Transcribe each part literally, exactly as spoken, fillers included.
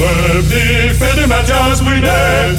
Revenez faire de Mathias Brunet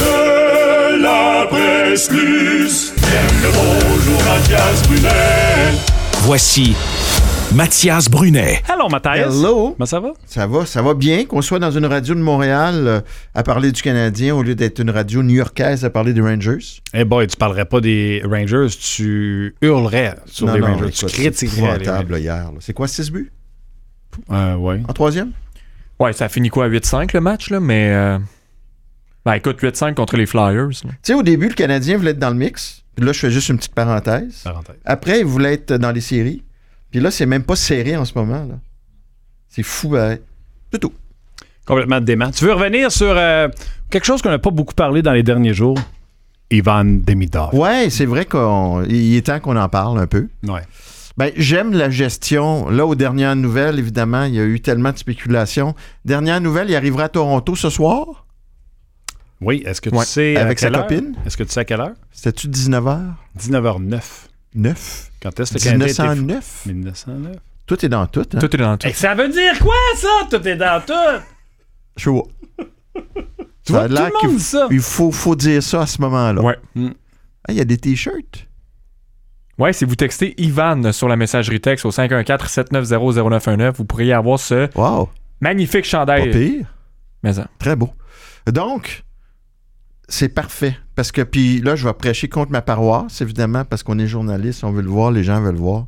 de la Presse Plus. Bien le bonjour Mathias Brunet. Voici Mathias Brunet. Allô, Mathias. Hello. Comment ça va? Ça va, ça va bien. Qu'on soit dans une radio de Montréal euh, à parler du Canadien au lieu d'être une radio new-yorkaise à parler des Rangers. Eh hey boy, tu parlerais pas des Rangers, tu hurlerais sur non, les non, Rangers. écoute, Tu critiquerais les Rangers. hier. Là. C'est quoi, six buts? Euh, ouais. En troisième? Ouais, ça a fini quoi, huit cinq le match, là, mais... Euh... Ben écoute, huit cinq contre les Flyers. Tu sais, au début, le Canadien voulait être dans le mix. Puis là, je fais juste une petite parenthèse. parenthèse. Après, il voulait être dans les séries. Puis là, c'est même pas serré en ce moment. Là. C'est fou, ben, c'est tout. Complètement dément. Tu veux revenir sur euh, quelque chose qu'on n'a pas beaucoup parlé dans les derniers jours? Ivan Demidov. Ouais, c'est vrai qu'il est temps qu'on en parle un peu. Ouais. Ben, j'aime la gestion. Là, aux dernières nouvelles, évidemment, il y a eu tellement de spéculations. Dernière nouvelle, il arrivera à Toronto ce soir? Oui, est-ce que tu ouais. sais avec sa heure? copine? Est-ce que tu sais à quelle heure? C'était-tu dix-neuf heures? dix-neuf heures neuf. neuf? Quand est-ce que le Canadien dix-neuf cent neuf? mille neuf cent neuf. Tout est dans tout. Hein? Tout est dans tout. Hey, ça veut dire quoi, ça? Tout est dans tout? Je vois. Tu vois, tout le monde dit ça. Il faut, faut dire ça à ce moment-là. Ouais. Il ah, y a des t-shirts. Ouais, si vous textez Ivan sur la messagerie texte au cinq un quatre, sept neuf zéro, zéro neuf un neuf, vous pourriez avoir ce wow. magnifique chandail. Pas pire. Mais ça. Très beau. Donc, c'est parfait. Parce que, puis là, je vais prêcher contre ma paroisse, évidemment, parce qu'on est journaliste, on veut le voir, les gens veulent le voir.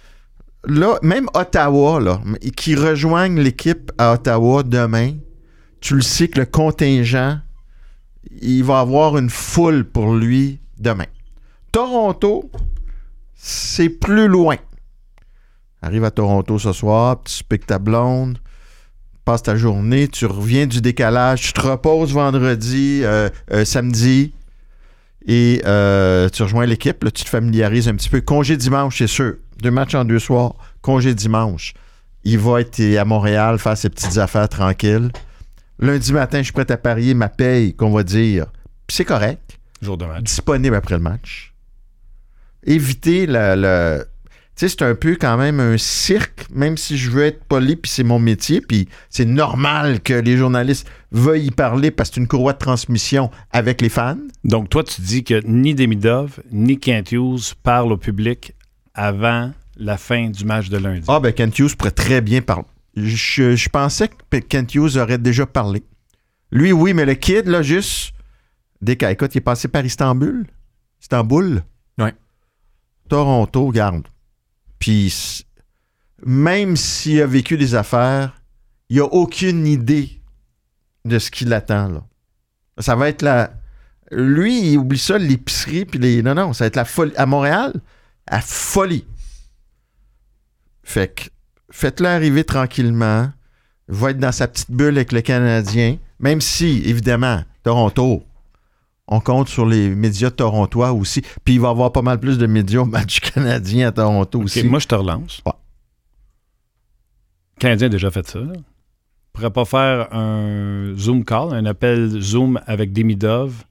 Là, même Ottawa, là, qui rejoignent l'équipe à Ottawa demain, tu le sais que le contingent, il va avoir une foule pour lui demain. Toronto, c'est plus loin. Arrive à Toronto ce soir, tu piques ta blonde, passe ta journée, tu reviens du décalage, tu te reposes vendredi, euh, euh, samedi, et euh, tu rejoins l'équipe, là, tu te familiarises un petit peu. Congé dimanche, c'est sûr. Deux matchs en deux soirs, congé dimanche. Il va être à Montréal, faire ses petites affaires tranquilles. Lundi matin, je suis prêt à parier ma paye, qu'on va dire. Puis c'est correct. Jour de match. Disponible après le match. Éviter le... le tu sais, c'est un peu quand même un cirque, même si je veux être poli, puis c'est mon métier, puis c'est normal que les journalistes veuillent y parler parce que c'est une courroie de transmission avec les fans. Donc, toi, tu dis que ni Demidov, ni Kent Hughes parlent au public avant la fin du match de lundi. Ah, ben Kent Hughes pourrait très bien parler. Je, je pensais que Kent Hughes aurait déjà parlé. Lui, oui, mais le kid, là, juste... Dès qu'écoute, il est passé par Istanbul. Istanbul. Ouais. Toronto, garde. Puis, même s'il a vécu des affaires, il n'a aucune idée de ce qui l'attend, là. Ça va être la... Lui, il oublie ça, l'épicerie, puis les... Non, non, ça va être la folie. À Montréal, la folie. Fait que, faites-le arriver tranquillement. Il va être dans sa petite bulle avec le Canadien. Même si, évidemment, Toronto... On compte sur les médias torontois aussi. Puis il va y avoir pas mal plus de médias au match canadien à Toronto okay, aussi. Moi, je te relance. Ouais. Le Canadien a déjà fait ça. Là. On pourrait pas faire un Zoom call, un appel Zoom avec Demidov.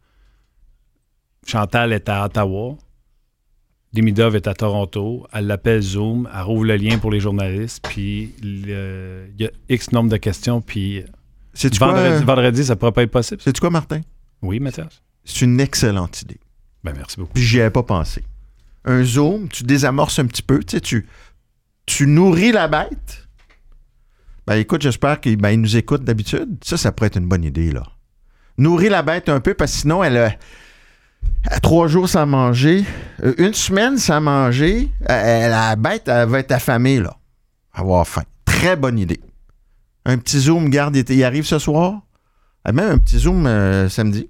Chantal est à Ottawa. Demidov est à Toronto. Elle l'appelle Zoom. Elle rouvre le lien pour les journalistes. Puis il y a X nombre de questions. Puis vendredi, quoi? vendredi, ça pourrait pas être possible. Sais-tu quoi, Martin? Oui, Mathias? C'est une excellente idée. Ben, merci beaucoup. Puis j'y avais pas pensé. Un Zoom, tu désamorces un petit peu. Tu sais, tu, tu nourris la bête. Ben écoute, j'espère qu'il ben, nous écoute d'habitude. Ça, ça pourrait être une bonne idée, là. Nourrir la bête un peu, parce que sinon, elle a, a trois jours sans manger, une semaine sans manger, elle, la bête, elle va être affamée, là. Avoir faim. Très bonne idée. Un petit Zoom, garde, il arrive ce soir. Même un petit Zoom euh, samedi.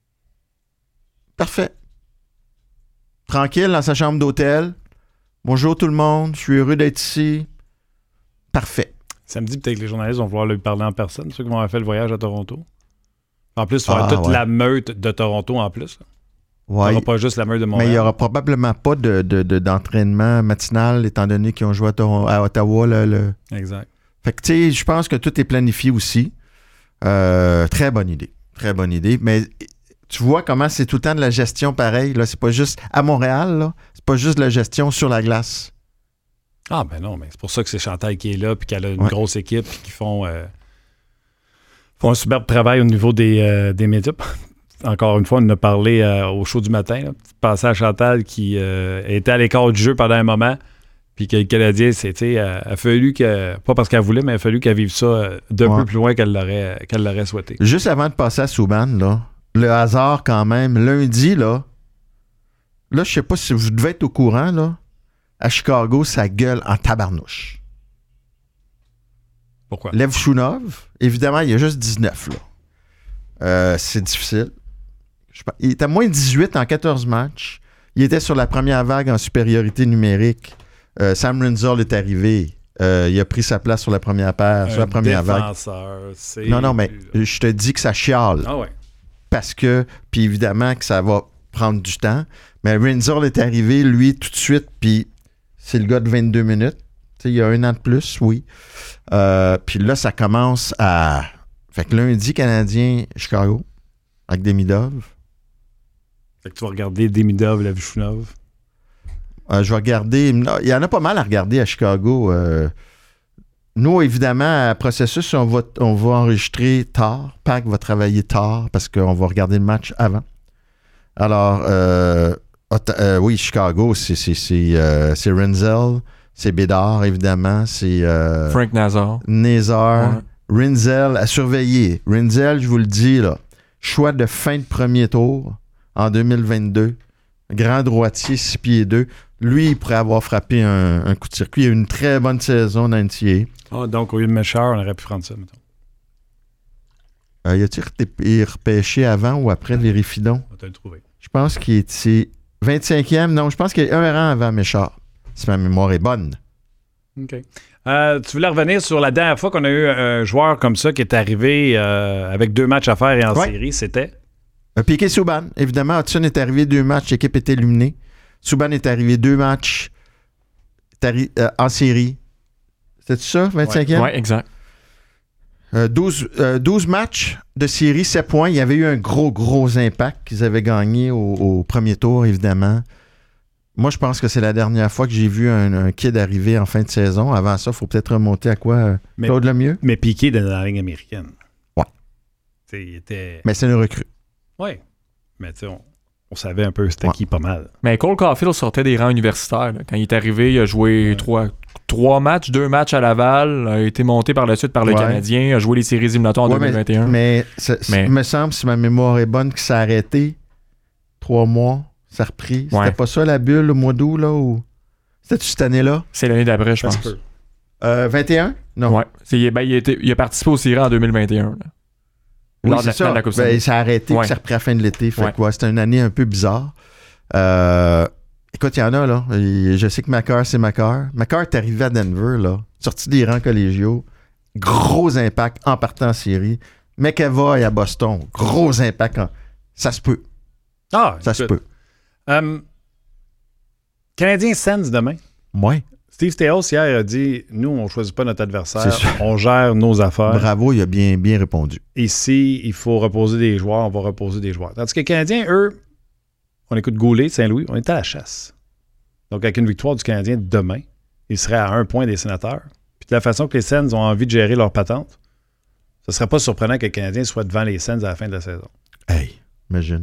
Parfait. Tranquille dans sa chambre d'hôtel. Bonjour tout le monde, je suis heureux d'être ici. Parfait. Samedi, peut-être que les journalistes vont vouloir lui parler en personne, ceux qui vont avoir fait le voyage à Toronto. En plus, il y aura ah, toute ouais. la meute de Toronto en plus. Ouais. Il n'y aura pas juste la meute de Montréal. Mais il n'y aura probablement pas de, de, de, d'entraînement matinal, étant donné qu'ils ont joué à, Toron- à Ottawa. Là, le... Exact. Fait que, tu sais, je pense que tout est planifié aussi. Euh, très bonne idée. Très bonne idée. Mais tu vois comment c'est tout le temps de la gestion pareil. Là. C'est pas juste à Montréal, là. C'est pas juste de la gestion sur la glace. Ah, ben non, mais c'est pour ça que c'est Chantal qui est là, puis qu'elle a une ouais. grosse équipe, puis qu'ils font, euh, Ils font un superbe travail au niveau des, euh, des médias. Encore une fois, on en a parlé euh, au show du matin. Là. Pensez à Chantal qui euh, était à l'écart du jeu pendant un moment. Puis que le Canadien, c'était, a, a fallu que, pas parce qu'elle voulait, mais il a fallu qu'elle vive ça d'un Ouais. peu plus loin qu'elle l'aurait, qu'elle l'aurait souhaité. Juste avant de passer à Subban, là, le hasard quand même, lundi, là, là, je sais pas si vous devez être au courant, là, à Chicago, ça gueule en tabarnouche. Pourquoi? Lev Shunov, évidemment, il y a juste dix-neuf, là. Euh, c'est difficile. Je pense- il était à moins dix-huit en quatorze matchs. Il était sur la première vague en supériorité numérique. Euh, Sam Rinzel est arrivé. Euh, il a pris sa place sur la première paire, sur la première vague. Défenseur, c'est... Non, non, mais je te dis que ça chiale. Ah ouais. Parce que, puis évidemment que ça va prendre du temps. Mais Rinzel est arrivé, lui, tout de suite, puis c'est le gars de vingt-deux minutes. Tu sais, il y a un an de plus, oui. Euh, puis là, ça commence à... Fait que lundi, Canadien, Chicago, avec Demidov. Fait que tu vas regarder Demidov, Levushunov. Euh, je vais regarder... Il y en a pas mal à regarder à Chicago. Euh, nous, évidemment, à Processus, on va, on va enregistrer tard. Pac va travailler tard parce qu'on va regarder le match avant. Alors, euh, Ot- euh, oui, Chicago, c'est, c'est, c'est, euh, c'est Rinzel, c'est Bédard, évidemment, c'est euh, Frank Nazar. Nazar, Ouais. Rinzel à surveiller. Rinzel, je vous le dis, là, choix de fin de premier tour en deux mille vingt-deux. Grand droitier, six pieds deux. Lui, il pourrait avoir frappé un, un coup de circuit. Il a eu une très bonne saison dans N C A A. Ah, donc, au lieu de Méchard, on aurait pu prendre ça, mettons. Euh, y a-t-il ré- repêché avant ou après Vérifidon? On va te le trouver. Je pense qu'il était vingt-cinquième. Non, je pense qu'il y a un rang avant Méchard. Si ma mémoire est bonne. OK. Euh, tu voulais revenir sur la dernière fois qu'on a eu un joueur comme ça qui est arrivé euh, avec deux matchs à faire et en Ouais. série, c'était? Euh, Piquet Subban. Évidemment, Hudson est arrivé deux matchs, l'équipe est éliminée. Subban est arrivé deux matchs est arri- euh, en série. C'est ça, vingt-cinquième? Ouais, exact. Euh, douze, euh, douze matchs de série, sept points. Il y avait eu un gros, gros impact qu'ils avaient gagné au, au premier tour, évidemment. Moi, je pense que c'est la dernière fois que j'ai vu un, un kid arriver en fin de saison. Avant ça, il faut peut-être remonter à quoi? euh, Mais- Claude Lemieux? Mais Piqué dans la ligne américaine. Ouais. Tu sais, il était... Mais c'est une recrue. Oui. Mais tu sais, on, on savait un peu c'était Ouais. qui pas mal. Mais Cole Caulfield sortait des rangs universitaires. là. Quand il est arrivé, il a joué Ouais. trois, trois matchs, deux matchs à Laval, a été monté par la suite par le Ouais. Canadien, a joué les séries éliminatoires en Ouais, deux mille vingt et un. Mais, c'est- c'est- Mais- il me semble, si ma mémoire est bonne, que ça a arrêté trois mois, ça a repris. C'était Ouais. pas ça la bulle au mois d'août, là? Ou... C'était-tu cette année-là? C'est l'année d'après, je Ça se pense. peut. Euh, vingt et un? Non. Ouais. C'est- ben, il, a été- il a participé aux séries en deux mille vingt et un. là. Oui, Lors de c'est la finale ça. de la Coupe Ben, Stanley. ça a arrêté, Ouais. puis ça a repris à la fin de l'été. Fait Ouais. que, ouais, c'était une année un peu bizarre. Euh, écoute, il y en a, là. Et je sais que Macar, c'est Macar. Macar est arrivé à Denver, là. Sorti des rangs collégiaux. Gros impact en partant en série. McAvoy à Boston. Gros impact. En... Ça se peut. Ah, Ça se écoute. peut. Euh, Canadien Sens demain. Ouais. Steve Staios hier a dit nous, on ne choisit pas notre adversaire, C'est sûr. on gère nos affaires. Bravo, il a bien, bien répondu. Ici, il faut reposer des joueurs, on va reposer des joueurs. Tandis que les Canadiens, eux, on écoute Goulet, Saint-Louis, on est à la chasse. Donc, avec une victoire du Canadien demain, ils seraient à un point des Sénateurs. Puis de la façon que les Sens ont envie de gérer leur patente, ce ne serait pas surprenant que les Canadiens soient devant les Sens à la fin de la saison. Hey, imagine.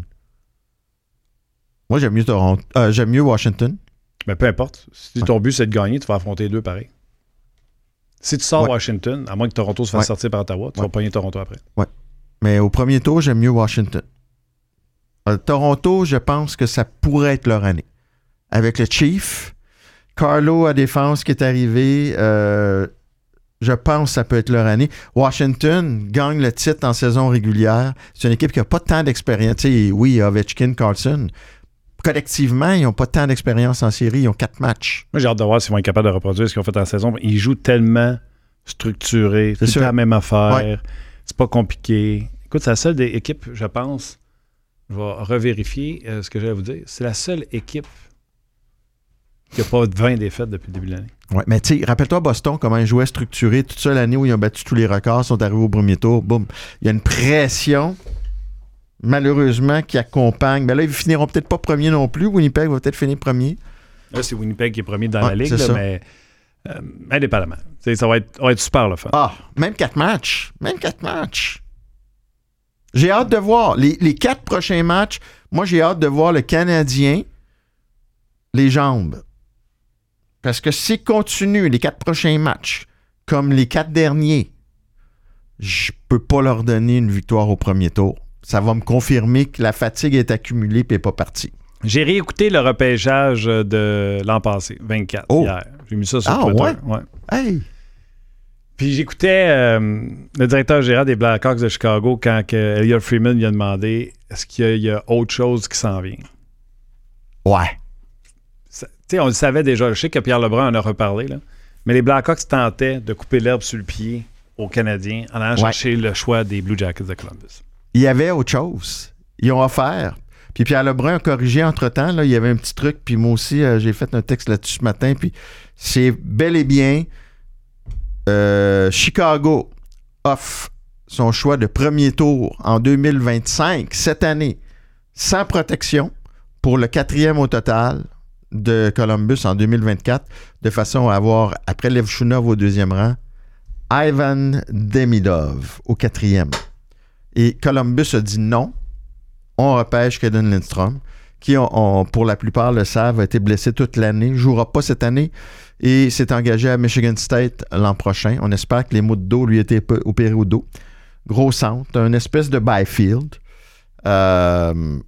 Moi, j'aime mieux Toronto. Euh, j'aime mieux Washington. Mais peu importe. Si ton but, c'est de gagner, tu vas affronter les deux pareil. Si tu sors Ouais. Washington, à moins que Toronto se fasse Ouais. sortir par Ottawa, tu Ouais. vas pogner Toronto après. Mais au premier tour, j'aime mieux Washington. Euh, Toronto, je pense que ça pourrait être leur année. Avec le Chief, Carlo à défense qui est arrivé, euh, je pense que ça peut être leur année. Washington gagne le titre en saison régulière. C'est une équipe qui n'a pas tant d'expérience. Tu sais, oui, Ovechkin, Carlson. Collectivement, ils n'ont pas tant d'expérience en série. Ils ont quatre matchs. Moi, j'ai hâte de voir s'ils vont être capables de reproduire ce qu'ils ont fait en saison. Ils jouent tellement structuré, C'est tout sûr. la même affaire. Ouais. C'est pas compliqué. Écoute, c'est la seule des équipes, je pense, je vais revérifier euh, ce que j'allais vous dire. C'est la seule équipe qui n'a pas vingt défaites depuis le début de l'année. Ouais, mais tu sais, rappelle-toi Boston, comment ils jouaient structuré. Toute ça, l'année où ils ont battu tous les records, sont arrivés au premier tour. Boum. Il y a une pression, malheureusement, qui accompagne. Ben là, ils finiront peut-être pas premier non plus. Winnipeg va peut-être finir premier. Là, c'est Winnipeg qui est premier dans Ouais, la ligue, c'est là, ça. mais euh, indépendamment. Tu sais, ça va être, ça va être super le fun. Ah, même quatre matchs. Même quatre matchs. J'ai hâte de voir. Les, les quatre prochains matchs, moi, j'ai hâte de voir le Canadien, les jambes. Parce que s'ils continuent les quatre prochains matchs, comme les quatre derniers, je peux pas leur donner une victoire au premier tour. Ça va me confirmer que la fatigue est accumulée et n'est pas partie. J'ai réécouté le repêchage de l'an passé, vingt-quatre, oh. hier. J'ai mis ça sur ah, Twitter. Ouais? Ouais. Hey. Puis j'écoutais euh, le directeur général des Blackhawks de Chicago quand que Elliot Freeman lui a demandé est-ce qu'il y a, il y a autre chose qui s'en vient. Ouais. Tu sais, on le savait déjà. Je sais que Pierre Lebrun en a reparlé, là. Mais les Blackhawks tentaient de couper l'herbe sur le pied aux Canadiens en allant ouais. chercher le choix des Blue Jackets de Columbus. Il y avait autre chose. Ils ont offert. Puis Pierre Lebrun a corrigé entre-temps. Là, il y avait un petit truc. Puis moi aussi, euh, j'ai fait un texte là-dessus ce matin. Puis c'est bel et bien euh, Chicago offre son choix de premier tour en deux mille vingt-cinq, cette année, sans protection, pour le quatrième au total de Columbus en deux mille vingt-quatre, de façon à avoir, après Levchunov au deuxième rang, Ivan Demidov au quatrième. Et Columbus a dit non. On repêche Caden Lindstrom, qui, on, on, pour la plupart le savent, a été blessé toute l'année, ne jouera pas cette année et s'est engagé à Michigan State l'an prochain. On espère que les maux de dos lui étaient opérés au dos. Gros centre, une espèce de Byfield. Euh,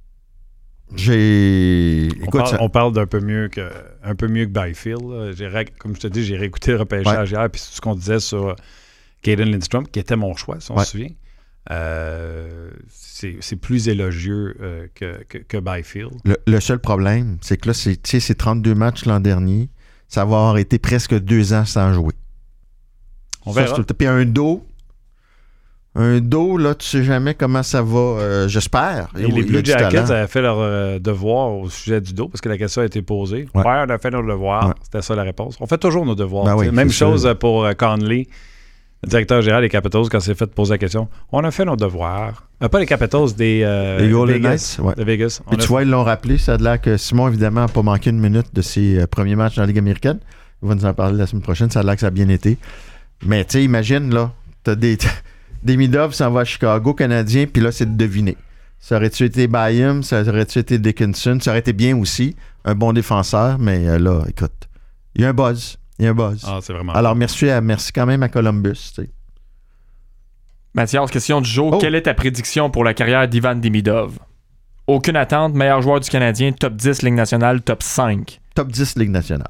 j'ai... On Écoute, parle, ça... on parle d'un peu mieux que, un peu mieux que Byfield. J'ai ré... Comme je te dis, j'ai réécouté le repêchage ouais. hier, puis c'est ce qu'on disait sur Caden Lindstrom, qui était mon choix, si on ouais. se souvient. Euh, c'est, c'est plus élogieux euh, que, que, que Byfield. Le, le seul problème, c'est que là, c'est, tu sais, c'est trente-deux matchs l'an dernier. Ça va avoir été presque deux ans sans jouer. On ça, verra. C'est, puis un dos, un dos, là, tu sais jamais comment ça va. Euh, j'espère. Et les Blue Jackets avaient fait leur euh, devoir au sujet du dos parce que la question a été posée. Ouais, ouais on a fait nos devoirs. Ouais. C'était ça la réponse. On fait toujours nos devoirs. Ben oui, même chose sûr. Pour euh, Conley. Le directeur général des Capitals, quand c'est fait poser la question, on a fait nos devoirs. Euh, pas les Capitals, des euh, les Vegas. Knights, ouais. De Vegas. Puis tu fait... vois, ils l'ont rappelé. Ça a l'air que Simon, évidemment, n'a pas manqué une minute de ses euh, premiers matchs dans la Ligue américaine. Il va nous en parler la semaine prochaine. Ça a l'air que ça a bien été. Mais tu sais, imagine, là, t'as des... Demidov s'en va à Chicago, Canadien, puis là, c'est de deviner. Ça aurait-tu été Byam? Ça aurait-tu été Dickinson? Ça aurait été bien aussi. Un bon défenseur, mais euh, là, écoute, il y a un buzz. Il y a un buzz. Ah, c'est vraiment Alors, merci, à, merci quand même à Columbus. Tu sais. Mathias, question du jour. Oh. Quelle est ta prédiction pour la carrière d'Ivan Demidov? Aucune attente, meilleur joueur du Canadien, top dix Ligue nationale, top cinq. Top dix Ligue nationale.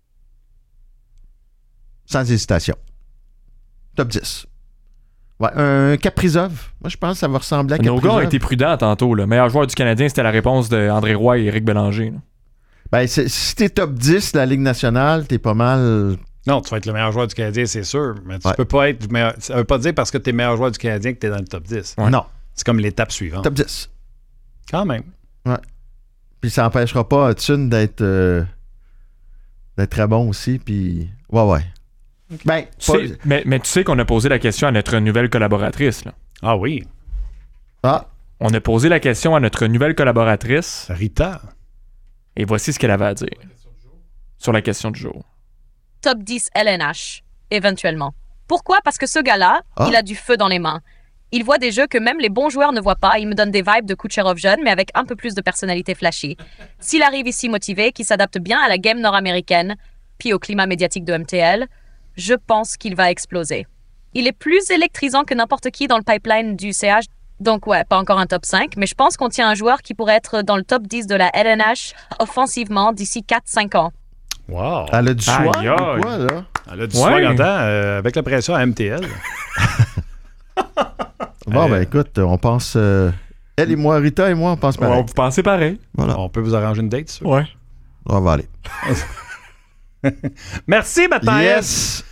Sans hésitation. Top dix. Ouais, un Kaprizov. Moi, je pense que ça va ressembler à Kaprizov. Nos gars ont été prudents tantôt. Le meilleur joueur du Canadien, c'était la réponse d'André Roy et Éric Bélanger. Là. Ben, c'est, si t'es top dix de la Ligue nationale, t'es pas mal... Non, tu vas être le meilleur joueur du Canadien, c'est sûr. Mais tu ouais. peux pas être... Meilleur... Ça veut pas dire parce que t'es meilleur joueur du Canadien que t'es dans le top dix. Ouais. Non. C'est comme l'étape suivante. Top dix. Quand même. Ouais. Puis ça n'empêchera pas Hudson d'être... Euh, d'être très bon aussi, puis... Ouais, ouais. Ben, tu sais, mais, mais tu sais qu'on a posé la question à notre nouvelle collaboratrice. Là. Ah oui. Ah. On a posé la question à notre nouvelle collaboratrice. Rita. Et voici ce qu'elle avait à dire. Sur la question du jour. Top dix L N H, éventuellement. Pourquoi? Parce que ce gars-là, ah. il a du feu dans les mains. Il voit des jeux que même les bons joueurs ne voient pas. Il me donne des vibes de Kucherov jeune, mais avec un peu plus de personnalité flashy. S'il arrive ici motivé, qui s'adapte bien à la game nord-américaine, puis au climat médiatique de M T L, je pense qu'il va exploser. Il est plus électrisant que n'importe qui dans le pipeline du C H. Donc ouais, pas encore un top cinq, mais je pense qu'on tient un joueur qui pourrait être dans le top dix de la L N H offensivement d'ici quatre cinq ans. Wow! Elle a du swag aïe, ou aïe. quoi, là? Elle a du ouais. swag en temps, euh, avec la pression à M T L. Bon, euh, ben écoute, on pense... Euh, elle et moi, Rita et moi, on pense pareil. Ouais, vous pensez pareil. Voilà. On peut vous arranger une date, ça? Ouais. On va aller. Merci, Mathias! Yes!